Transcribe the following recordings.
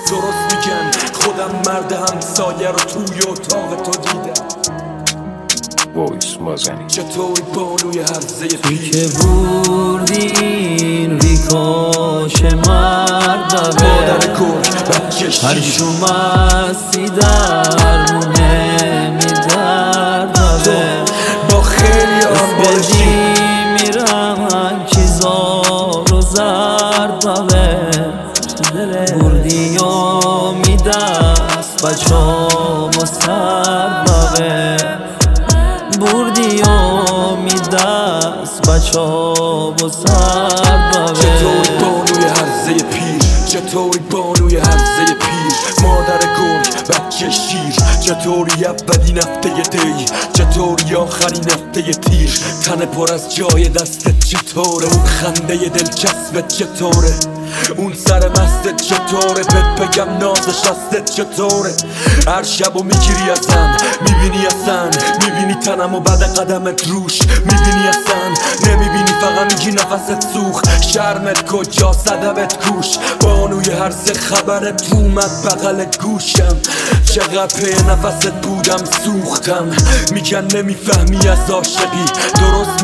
درست میگن خودم مرد همسایه رو توی اتاق تو دیدم. وایس مازنی چطوری بانوی هرزه پیش که بردی این ریکاش مرد مادر گرگ بچه شیر هر شومستی در مونه میدردوه با خیلی بدی میرم چیزا رو زردوه بردی و میدست بچه‌مو سردوه بردی و میدست بچه‌مو سردوه چطوری بانوی هرزه پیر چطوری بانوی هرزه پیر مادر گرگ بچه شیر چطوری اولین هفته دی چطوری آخرین هفته تیر تن پر از جای دستت چطوره اون خنده دلچسبت چطوره اون سر مستت چطوره بهت بگم نازش هستت چطوره هر شبو میگیری ازم میبینی اصلا میبینی تنم و بعد قدمت روش میبینی اصلا نمیبینی فقط میگی نفست سوخت شرمت کجا صدبت کوش بانوی هرزه خبرت اومد بغل گوشم چقدر پی نفست بودم سوختم میگن نمیفهمی از عاشقی درست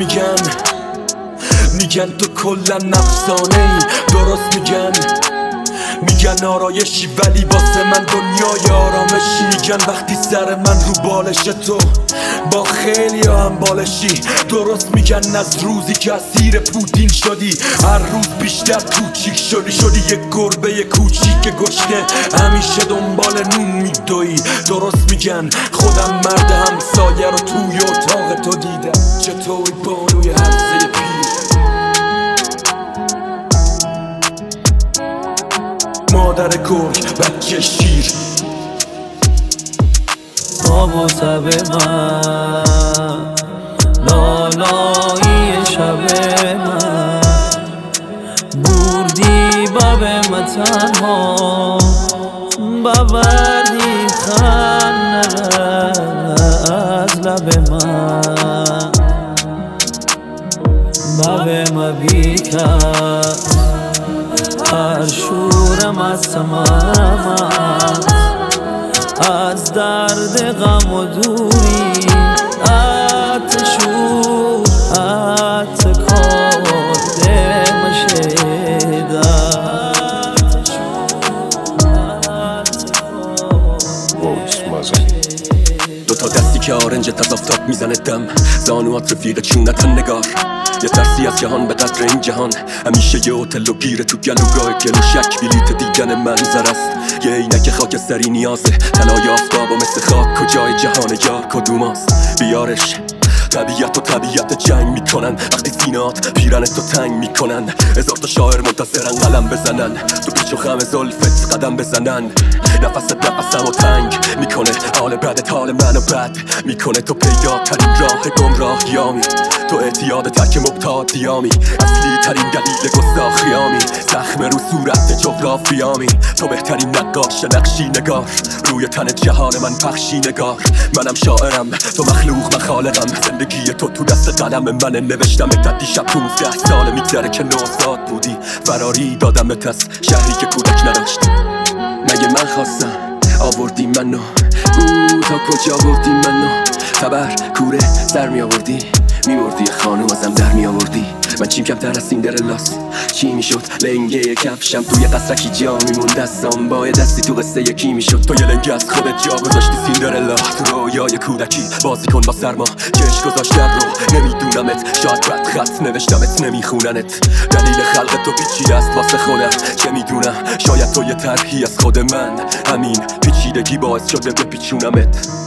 میگن تو کلا نفسانه ای درست میگن آرایشی ولی واسه من دنیای آرامشی میگن وقتی سر من رو بالش تو با خیلی هم بالشی درست میگن از روزی که اسیر پوتین شدی هر روز بیشتر کوچیک شدی یک گربه کوچیک گشنه همیشه دنبال نون میدوی درست میگن خودم مرد همسایه رو توی اتاق تو دیدم چطوری بانوی هرزه پیر مادر گرگ بچه شیر آب و تب من لالایی شب من بردی باب من تنها بوردی خنده از لب من باب من بیکرد هر شورم از سمامت از درد غم و دوری اتشور اتکارده مشیده وایس مازنی دوتا دستی که آرنجت از آفتاب میزنه دم زانوات رفیق چونتن نگار یه ترسی از جهان به قدر این جهان همیشه یه هتل و گیره تو گلوگاه گلو شک بلیت دیدن منظر است یه عینک خاکستری نیازه طلای آفتاب و مثل خاک کجای جهان یار کدوماست بیارش طبیعت و طبیعت جنگ میکنن وقتی سینات پیرنت تو تنگ میکنن هزار تا شاعر منتظرن قلم بزنن تو پیچ و خم زلفت قدم بزنن نفست نفسم و تنگ میکنه حال بدت حال منو بد میکنه تو پیدا ترین راه گمراهیامی تو اعتیاد ترک مبتادیامی اصلی ترین دلیل گستاخیامی زخم رو صورت جغرافیامی تو بهترین نقاش نقشی نگار روی تن جهان من پخشی نگار منم شاعرم تو مخلوق من خالقم زندگی تو دست قلم منه نوشتم تا دیشب 15 سال میگذره که نوزاد بودی فراری دادمت از شهری که کودک نداشت مگه من خواستم آوردی منو تا کجا بردی منو خبر کوره سر می آوردی میبردی خانوم ازم در می آوردی من چیم کمتر از سیندرلاس چی میشد لنگه کفشم توی قصرکی جا میموند دستام با دستی تو قصه یکی میشد تو یه لنگه از خودت جا گذاشتی سیندرلا تو رویای کودکی بازی کن با سرما چش گذاشت در رو نمیدونمت شاید رد خط نوشتمت نمیخوننت دلیل خلق تو پیچیده است واسه خودم چه میدونم شاید تو یه طرحی از خود من همین پیچیدگی باعث شده بپیچونمت